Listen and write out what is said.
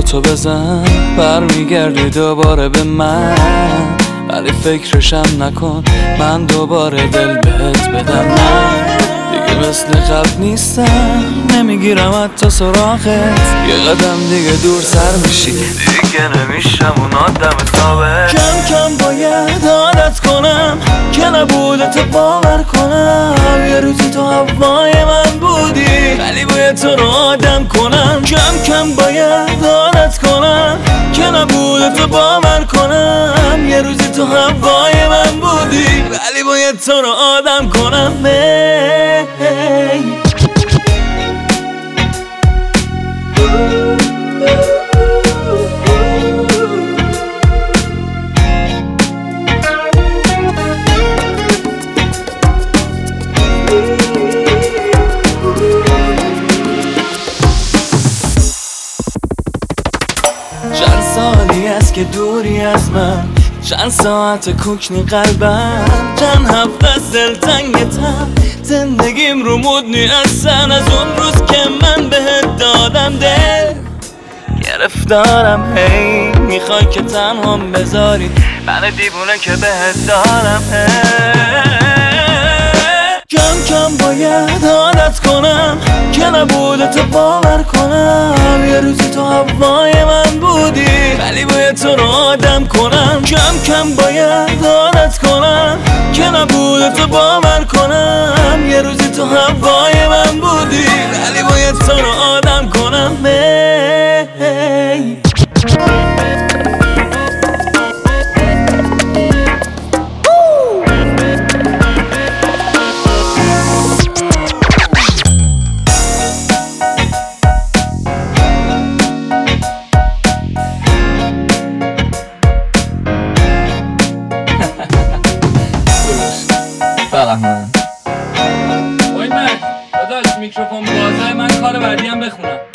حرفاتو بزن برمیگردی دوباره به من، ولی فکرشم نکن من دوباره دل بهت بدم. نه دیگه مثل قبل نیستم، نمیگیرم حتی سراغت. یه قدم دیگه دور سر میشی، دیگه نمیشم اون آدم ثابت. کم کم باید عادت کنم که نبودت باور کنم. یه روزی تو هوای من بودی، ولی باید تو رو آدم کنم. کم کم باید عادت کنم که نبودت باور کنم. یه روزی تو هوای من بودی، ولی باید تو رو آدم کنم. چند سالی است که دوری از من، چند ساعت کوکنی قلبم، چند هفته از دلتنگتم. زندگیم رو مدنی هستن از اون روز که من بهت دادم دل. گرفتارم هی میخوای که تنهام بذاری، من دیوونه که بهت دارم کم کم باید عادت کنم که نبودت باور کنم. یه روزی تو هوای من بودی، ولی باید تو رو آدم کنم. کم کم باید عادت کنم که نبودت باور کنم. یه روزی تو هوای من بودی، ولی باید تو رو آدم کنم. وای من داداش میکروفون بازه، من کار بعدی هم بخونم.